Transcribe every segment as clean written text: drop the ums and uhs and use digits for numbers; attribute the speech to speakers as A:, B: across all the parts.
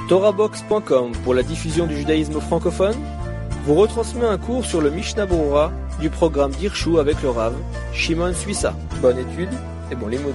A: TorahBox.com pour la diffusion du judaïsme francophone vous retransmet un cours sur le Mishnah Berurah du programme d'Hirshu avec le Rav Shimon Suissa. Bonne étude et bon limoud.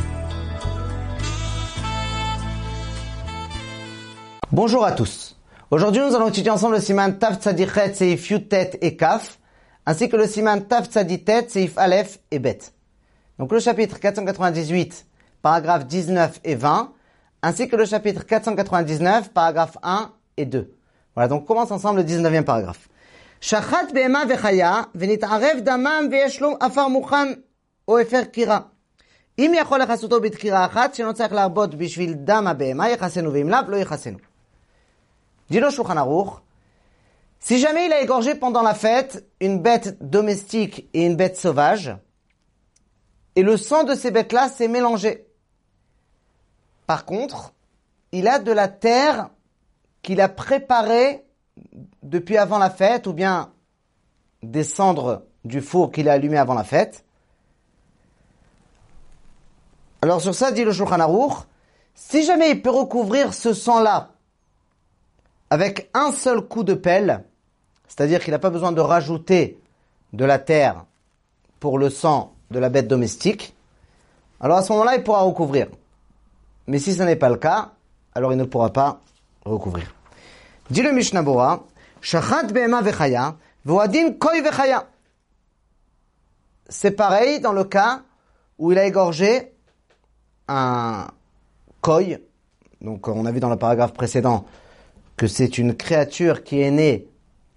B: Bonjour à tous. Aujourd'hui, nous allons étudier ensemble le siman Tav Tzadichet, Seif Yutet et Kaf, ainsi que le siman Tav Tzaditet, Seif Aleph et Bet. Donc le chapitre 498, paragraphes 19 et 20, ainsi que le chapitre 499, paragraphes 1 et 2. Voilà, donc on commence ensemble le 19e paragraphe. Shachat be'ema vechaya, venitarev damam ve'yeshlom afar mukhan o efer kira. Im yachol lechasuto b'tkira achat, sheno tzarich larbot bishvil dam ha'be'ema, yechasenu ve'im lav, lo yechasenu. Dit le Shulchan Aruch, si jamais il a égorgé pendant la fête une bête domestique et une bête sauvage, et le sang de ces bêtes-là s'est mélangé. Par contre, il a de la terre qu'il a préparée depuis avant la fête, ou bien des cendres du four qu'il a allumé avant la fête. Alors sur ça, dit le Shulchan Aruch, si jamais il peut recouvrir ce sang-là avec un seul coup de pelle, c'est-à-dire qu'il n'a pas besoin de rajouter de la terre pour le sang de la bête domestique, alors à ce moment-là, il pourra recouvrir. Mais si ce n'est pas le cas, alors il ne pourra pas recouvrir. Dit le Mishnah Berurah, Shachat be'ema vechaya, v'oadin koi vechaya. C'est pareil dans le cas où il a égorgé un koi. Donc on a vu dans le paragraphe précédent que c'est une créature qui est née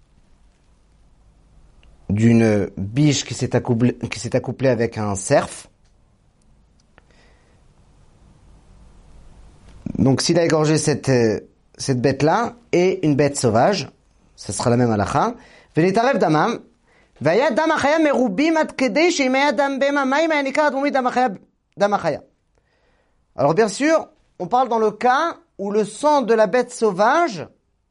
B: d'une biche qui s'est accouplée avec un cerf. Donc s'il a égorgé cette bête-là et une bête sauvage, ce sera la même halakha. Venitarev damam, vaya dam achaya merubim ad kedei sheimaya dam bema maim yanikar admumi dam achaya. Alors bien sûr, on parle dans le cas où le sang de la bête sauvage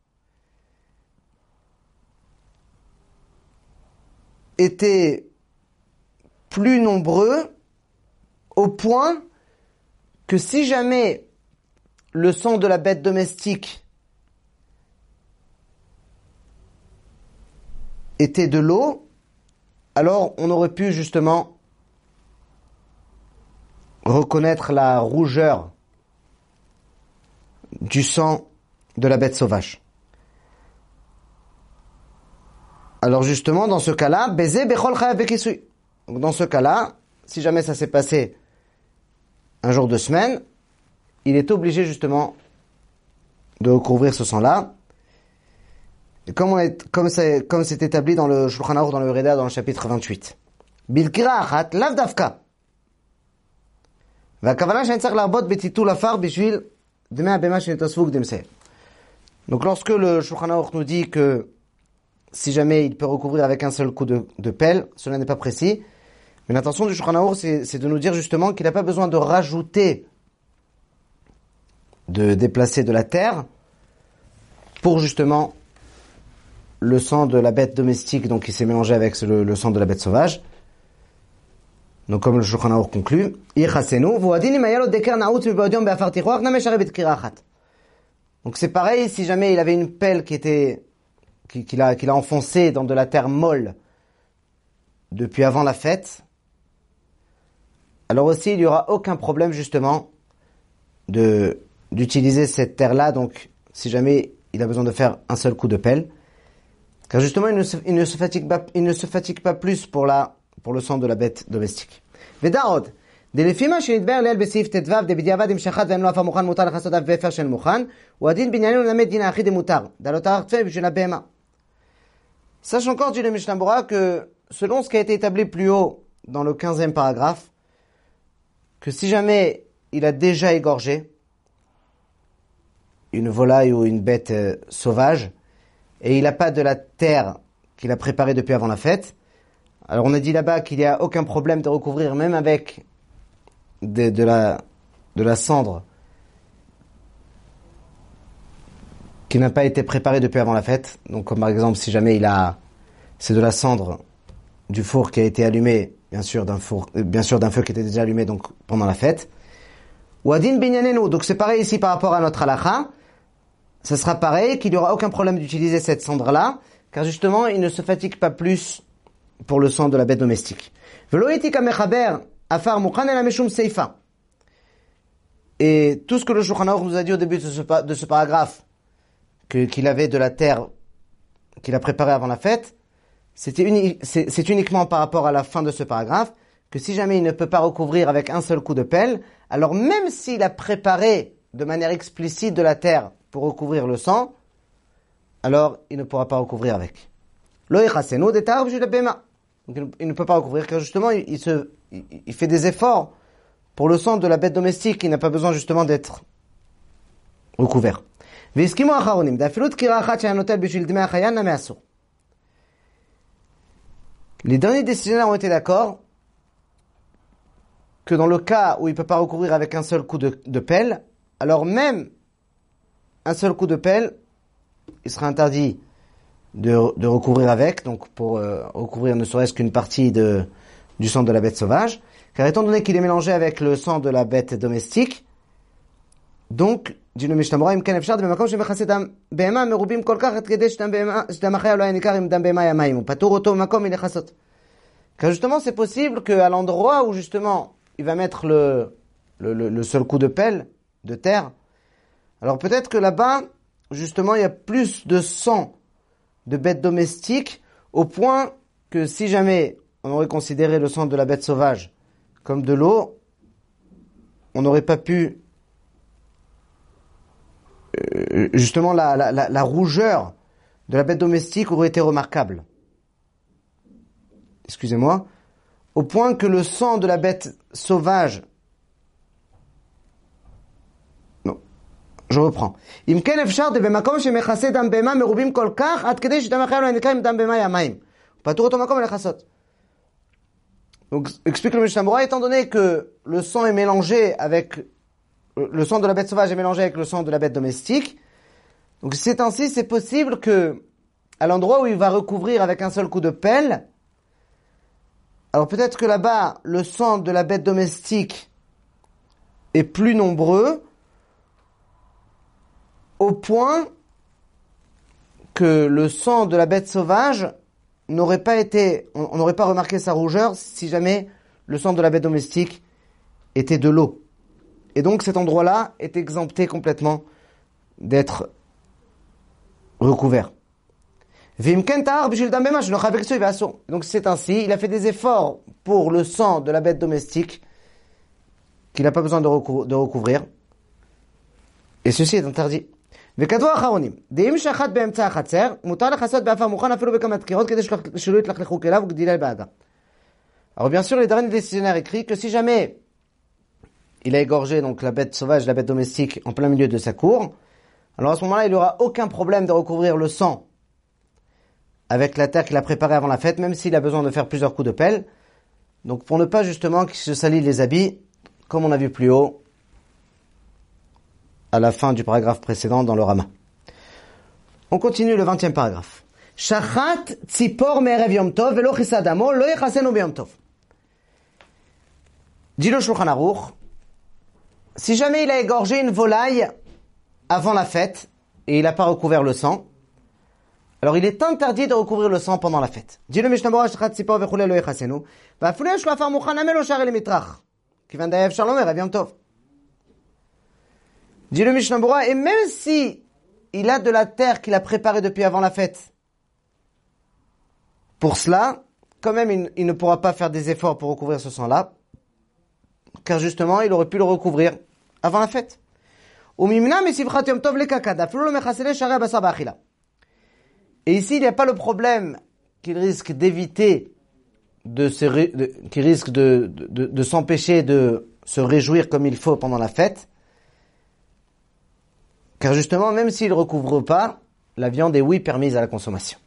B: était plus nombreux au point que si jamais le sang de la bête domestique était de l'eau, alors on aurait pu justement reconnaître la rougeur du sang de la bête sauvage. Alors justement, dans ce cas-là, baiser bechol chayav bekisui. Donc dans ce cas-là, si jamais ça s'est passé un jour de semaine, il est obligé justement de recouvrir ce sang-là. Et comme c'est établi dans le Shulchan Aruch, dans le Reda, dans le chapitre 28. Bilkira achat lav davka. V'akavana she'en tzarich larbot betitul afar bishvil dmei habema she'nitosfu k'dem seir. Donc lorsque le Shulchan Aruch nous dit que si jamais il peut recouvrir avec un seul coup de pelle, cela n'est pas précis. Mais l'intention du Shulchan Aruch, c'est de nous dire justement qu'il n'a pas besoin de rajouter, de déplacer de la terre pour justement le sang de la bête domestique, donc qui s'est mélangé avec le sang de la bête sauvage. Donc comme le Shulchan Aruch conclut, donc c'est pareil si jamais il avait une pelle qu'il a enfoncée dans de la terre molle depuis avant la fête, alors aussi il n'y aura aucun problème justement d'utiliser cette terre-là, donc si jamais il a besoin de faire un seul coup de pelle, car justement il ne se fatigue pas plus pour le sang de la bête domestique. Vedaod, דלפימה שנדבר ליל בסעיף ט"ו דבדיעבד עם שחט ואין לו אף המוכן מותר לכסות אף ואפר של מוכן והדין בענייננו ללמד דין האחיד דמותר דלות הארץ בשביל הבהמה. Sache encore, dit le Mishnah Berurah, que selon ce qui a été établi plus haut dans le 15e paragraphe, que si jamais il a déjà égorgé une volaille ou une bête sauvage et il n'a pas de la terre qu'il a préparée depuis avant la fête, alors on a dit là-bas qu'il n'y a aucun problème de recouvrir même avec de la cendre qui n'a pas été préparée depuis avant la fête. Donc comme par exemple si jamais c'est de la cendre du four qui a été allumé, bien sûr d'un feu qui était déjà allumé donc pendant la fête. Ou adin binyanenu, donc c'est pareil ici par rapport à notre halakha. ce sera pareil, qu'il n'y aura aucun problème d'utiliser cette cendre-là, car justement, il ne se fatigue pas plus pour le sang de la bête domestique. Et tout ce que le Shulchan Aruch nous a dit au début de ce paragraphe, qu'il avait de la terre qu'il a préparée avant la fête, c'est uniquement par rapport à la fin de ce paragraphe, que si jamais il ne peut pas recouvrir avec un seul coup de pelle, alors même s'il a préparé de manière explicite de la terre pour recouvrir le sang, alors il ne pourra pas recouvrir avec. Donc il ne peut pas recouvrir, car justement il fait des efforts pour le sang de la bête domestique, qui n'a pas besoin justement d'être recouvert. Les derniers décisionnaires ont été d'accord que dans le cas où il ne peut pas recouvrir avec un seul coup de pelle, alors même un seul coup de pelle, il sera interdit de recouvrir avec, donc pour recouvrir ne serait-ce qu'une partie du sang de la bête sauvage, car étant donné qu'il est mélangé avec le sang de la bête domestique, donc, dit le Mishnah Berurah, car justement c'est possible qu'à l'endroit où justement il va mettre le seul coup de pelle, de terre, alors peut-être que là-bas, justement, il y a plus de sang de bête domestique, au point que si jamais on aurait considéré le sang de la bête sauvage comme de l'eau, on n'aurait pas pu, justement, la rougeur de la bête domestique aurait été remarquable. Excusez-moi. Au point que le sang de la bête sauvage, non, je reprends. Donc, explique le Mishnah Berurah, étant donné que le sang est mélangé avec, le sang de la bête sauvage est mélangé avec le sang de la bête domestique, donc c'est ainsi, c'est possible que, à l'endroit où il va recouvrir avec un seul coup de pelle, alors peut-être que là-bas, le sang de la bête domestique est plus nombreux, au point que le sang de la bête sauvage n'aurait pas été, on n'aurait pas remarqué sa rougeur si jamais le sang de la bête domestique était de l'eau. Et donc cet endroit-là est exempté complètement d'être recouvert. Donc c'est ainsi, il a fait des efforts pour le sang de la bête domestique qu'il n'a pas besoin de recouvrir. Et ceci est interdit. Alors bien sûr, les derniers décisionnaires écrits que si jamais il a égorgé donc la bête sauvage, la bête domestique en plein milieu de sa cour, alors à ce moment-là, il n'aura aucun problème de recouvrir le sang avec la terre qu'il a préparée avant la fête, même s'il a besoin de faire plusieurs coups de pelle. Donc pour ne pas justement qu'il se salisse les habits, comme on a vu plus haut, à la fin du paragraphe précédent dans le Rama. On continue le 20e paragraphe. Shachat tzipor me'erev yom tov velo chisadamo lo yechasenu b'yom tov. Dit le Shulchan Aruch, si jamais il a égorgé une volaille avant la fête et il n'a pas recouvert le sang, alors il est interdit de recouvrir le sang pendant la fête. Dit le Mishnah Berurah, shachat tzipor vechule lo yechasenu va'afule yesh lo afar muchan amel lo shar el mitrach kivan dayev shar lo me'erev yom tov. Dit le Mishnah Berurah, et même si il a de la terre qu'il a préparée depuis avant la fête, pour cela, quand même, il ne pourra pas faire des efforts pour recouvrir ce sang-là, car justement, il aurait pu le recouvrir avant la fête. Et ici, il n'y a pas le problème qu'il risque d'éviter qu'il risque de s'empêcher de se réjouir comme il faut pendant la fête, car justement, même s'il ne recouvre pas, la viande est oui permise à la consommation.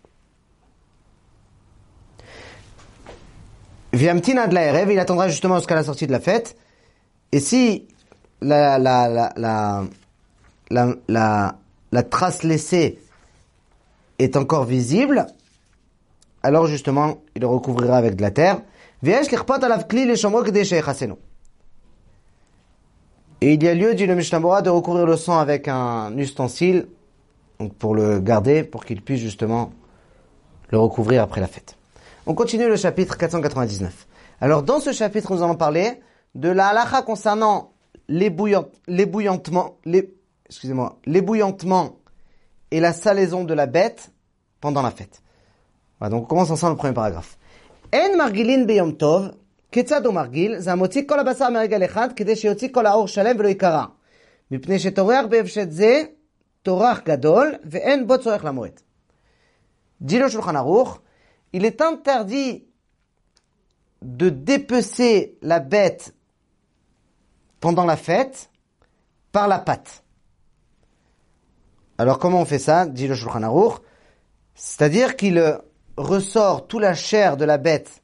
B: Viamtina de la erev, il attendra justement jusqu'à la sortie de la fête. Et si la trace laissée est encore visible, alors justement, il le recouvrira avec de la terre. Et il y a lieu, dit le Mishnah Berurah, de recouvrir le sang avec un ustensile donc pour le garder, pour qu'il puisse justement le recouvrir après la fête. On continue le chapitre 499. Alors dans ce chapitre, nous allons parler de la halakha concernant l'ébouillantement et la salaison de la bête pendant la fête. Voilà, donc on commence ensemble le premier paragraphe. En margilin beyom tov, ketzad o margil, זה המוציא כל הבשר מרגל אחד, כדי שיוציא כל האור שלם ולא יקרע. מפני שטורח בהפשט זה, טורח גדול, ואין בו צורך למועד. Dit le Shulchan Aruch, il est interdit de dépecer la bête pendant la fête par la patte. Alors comment on fait ça, dit le Shulchan Aruch? C'est-à-dire qu'il ressort toute la chair de la bête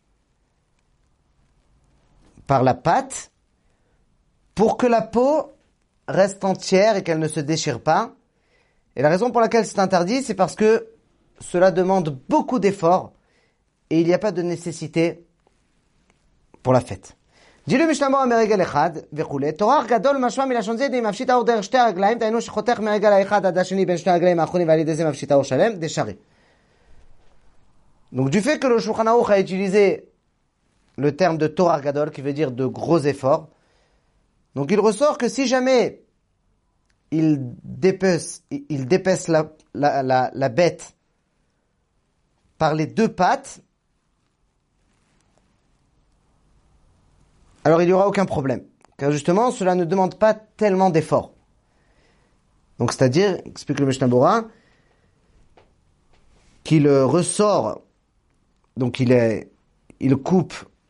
B: par la patte pour que la peau reste entière et qu'elle ne se déchire pas. Et la raison pour laquelle c'est interdit, c'est parce que cela demande beaucoup d'efforts et il n'y a pas de nécessité pour la fête. dit le Mishnah Berurah מרגל אחד וכולי, טורח גדול משמע מלשון זה מפשיט האור דרך שתי הרגליים, דהיינו שחותך מרגל האחד עד השני בין שני הרגליים האחרונים ועל ידי זה מפשיט האור שלם, דשרי. Donc du fait que le Shulchan Aruch a utilisé le terme de Torah Gadol, qui veut dire de gros efforts, donc il ressort que si jamais il dépaisse la bête par les deux pattes, alors il n'y aura aucun problème. Car justement, cela ne demande pas tellement d'efforts. Donc c'est-à-dire, explique le Mishnah Berurah, qu'il ressort, donc il coupe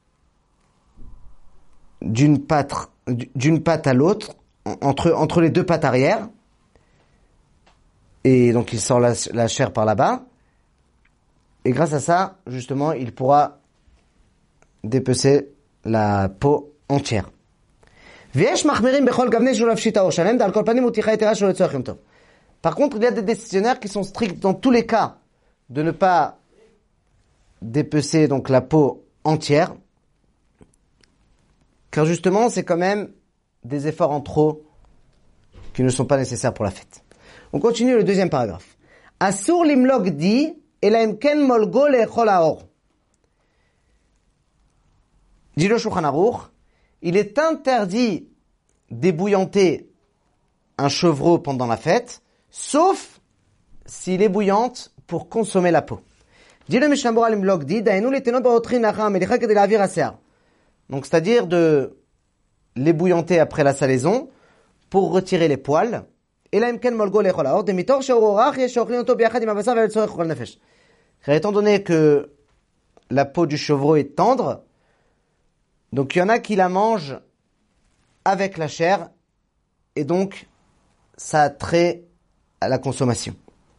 B: d'une patte à l'autre, entre les deux pattes arrière, et donc il sort la chair par là-bas, et grâce à ça, justement, il pourra dépecer la peau entière. Par contre, il y a des décisionnaires qui sont stricts dans tous les cas de ne pas dépecer donc la peau entière, car justement c'est quand même des efforts en trop qui ne sont pas nécessaires pour la fête. On continue le deuxième paragraphe. Asur limlog di elaim ken molgo le'echol haor. Dit le Shulchan Aruch, il est interdit d'ébouillanter un chevreau pendant la fête, sauf s'il ébouillante pour consommer la peau. Dit le Mishnah Berurah limlog di dainu letenot ba'otrin nachar melicha kedei la'avir hasear. Donc c'est-à-dire de l'ébouillanter après la salaison pour retirer les poils. Car étant donné que la peau du chevreau est tendre, donc il y en a qui la mangent avec la chair et donc ça a trait à la consommation.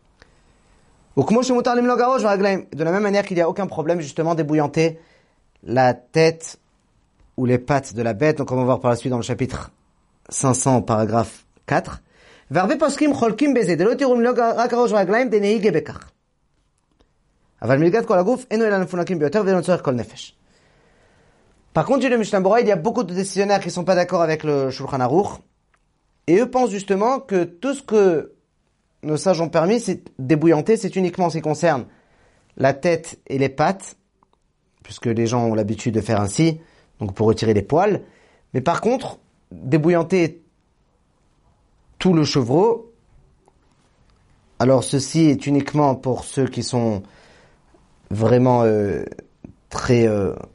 B: De la même manière qu'il n'y a aucun problème justement d'ébouillanter la tête ou les pattes de la bête, donc on va voir par la suite dans le chapitre 500, paragraphe 4. Par contre, dit le Mishnah Berurah, il y a beaucoup de décisionnaires qui ne sont pas d'accord avec le Shulchan Aruch, et eux pensent justement que tout ce que nos sages ont permis d'ébouillanter, c'est uniquement en ce qui concerne la tête et les pattes, puisque les gens ont l'habitude de faire ainsi, donc pour retirer les poils. Mais par contre, débouillanter tout le chevreau, alors ceci est uniquement pour ceux qui sont vraiment très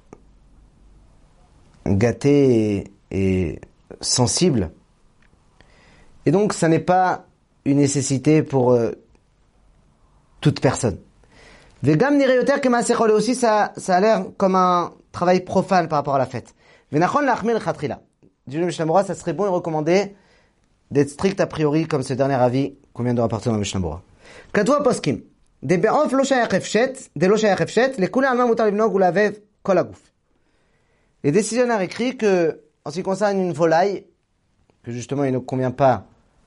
B: gâtés et sensibles. Et donc, ça n'est pas une nécessité pour toute personne. Vegam nirayoter kemasechol, et aussi ça a l'air comme un travail profane par rapport à la fête. Venachon lachmir chatrila. Dit le Mishnah Berurah, ça serait bon et recommandé d'être strict a priori comme ce dernier avis qu'on vient de rapporter dans le Mishnah Berurah. Katwa poskim. De be'of lo shayach hefshet, de lo shayach hefshet, lekule alma mutar livnog ulavev kol haguf. Les décisionnaires écrits que, en ce qui concerne une volaille, que justement il ne convient pas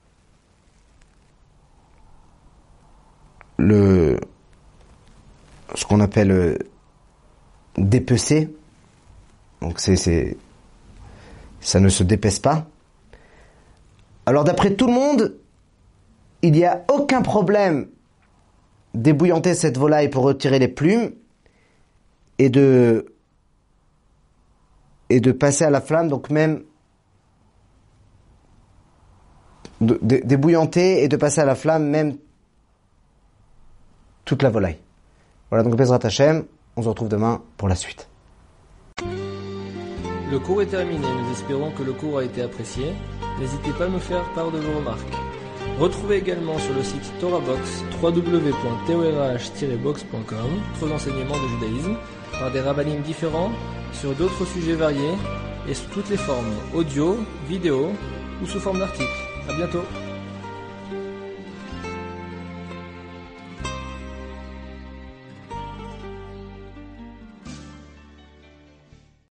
B: ce qu'on appelle dépecer, donc ça ne se dépèce pas. Alors d'après tout le monde, il n'y a aucun problème d'ébouillanter cette volaille pour retirer les plumes et de passer à la flamme, donc même d'ébouillanter et de passer à la flamme même toute la volaille. Voilà, donc Bezrat Hashem, on se retrouve demain pour la suite.
A: Le cours est terminé, nous espérons que le cours a été apprécié. N'hésitez pas à nous faire part de vos remarques. Retrouvez également sur le site TorahBox www.torah-box.com d'autres enseignements de judaïsme par des rabbinim différents sur d'autres sujets variés et sous toutes les formes, audio, vidéo ou sous forme d'articles. À bientôt.